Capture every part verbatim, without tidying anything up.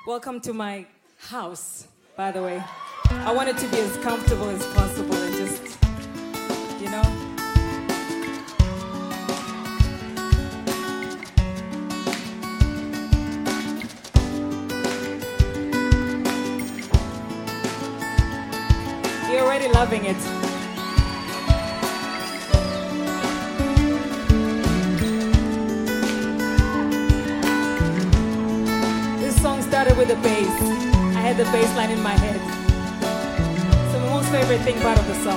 Welcome to my house, by the way. I want it to be as comfortable as possible and just, you know. You're already loving it. This song started with the bass. I had the bass line in my head. It's my most favorite thing part of the song.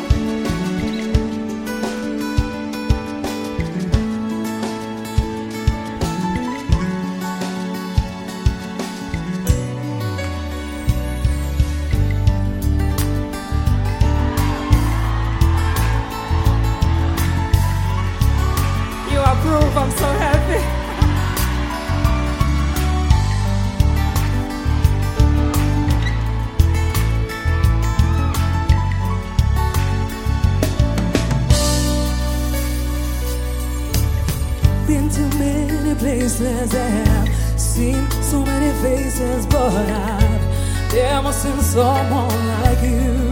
I'm so happy. Been to many places and seen so many faces, but I've never seen someone like you.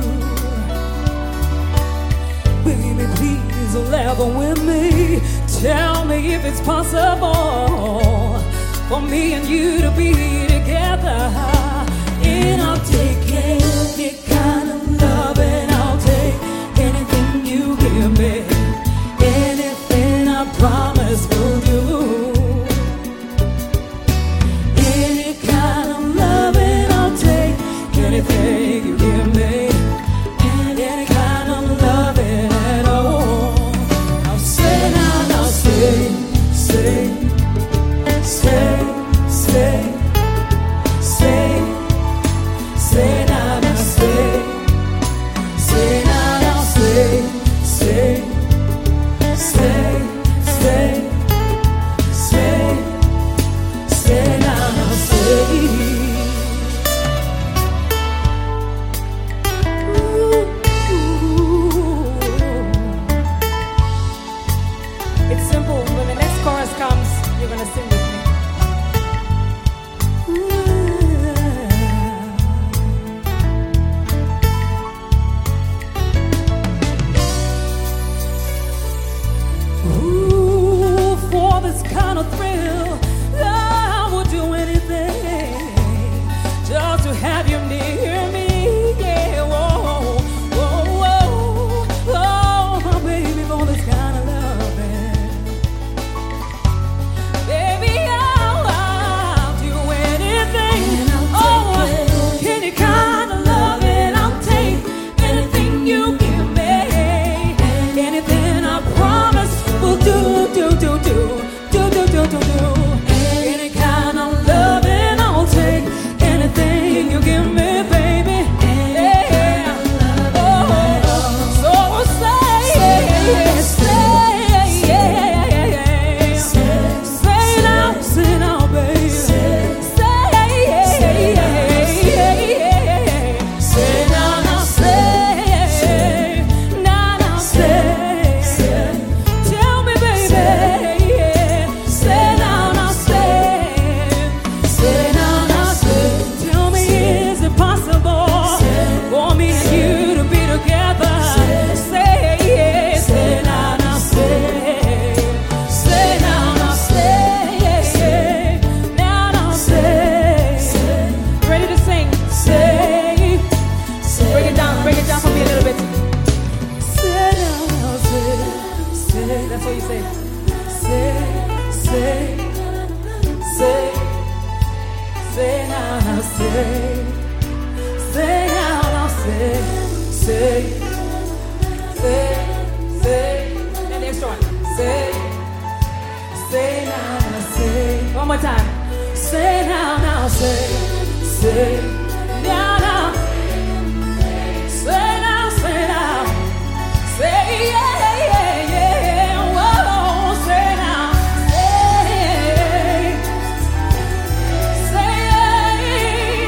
Baby, please laugh with me. Tell me if it's possible for me and you to be together. And I'll take any kind of love, and I'll take anything you give me. Anything I promise will do. Any kind of love, and I'll take anything you give me. And any kind of love at all. I'll say now, now say, say, say, say, say, say now, now say, say now, now say, say, say, say, say, say now, now say. It's simple. When the next chorus comes, you're gonna sing with me. Ooh, for this kind of thrill, I would do anything just to have you near me. Yeah, whoa, whoa, whoa, oh, my baby, for this kind of loving. Baby, I'll, I'll do anything. Oh, any kind of loving, I'll take anything you give me. Anything I promise will do, do, do, do, do, do, do, do, do. Any kind of loving, I'll take anything you give me, baby. Yeah. Oh, so say, say, yeah. Say now, say now, baby. Say, say now, now say, now, now say. Tell me, baby. Say now, now say. Say now, now say. Tell me, is it possible for me and you to be together? Say, say now, now say. Say now, now say. Now, now say. Ready to sing? Say, Break it down. Break it down for me a little bit. say now, say, say. That's what you say. Say, say, say, say now, now say, say now, now say, say, say, say, And the extra one. say, say now, now say, One more time. say now, now say, say, now, now, say now, say now, say yeah, yeah, yeah, whoa, say now, say, say,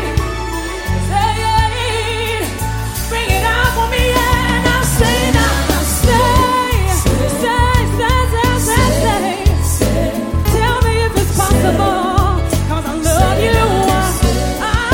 say, bring it out for me, yeah, now say now, now say, say, say, say, say, say, tell me if it's possible, 'cause I love you, I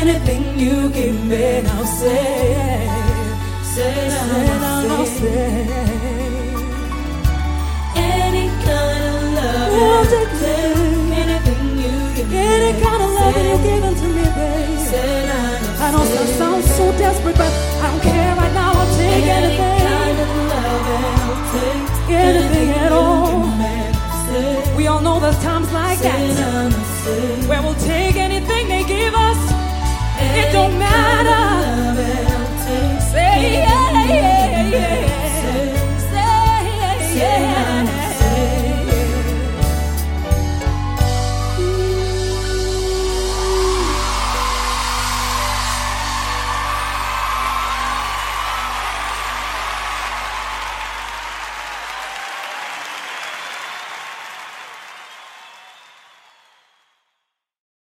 anything you give me, I'll say, say, I'll say, any kind of love, I'll take anything you give me, any kind of love you give unto me, baby. I know that sounds so desperate, but I don't care right now. I'll take anything. Anything at all. We all know there's times like that where we'll take anything they give us. It don't matter.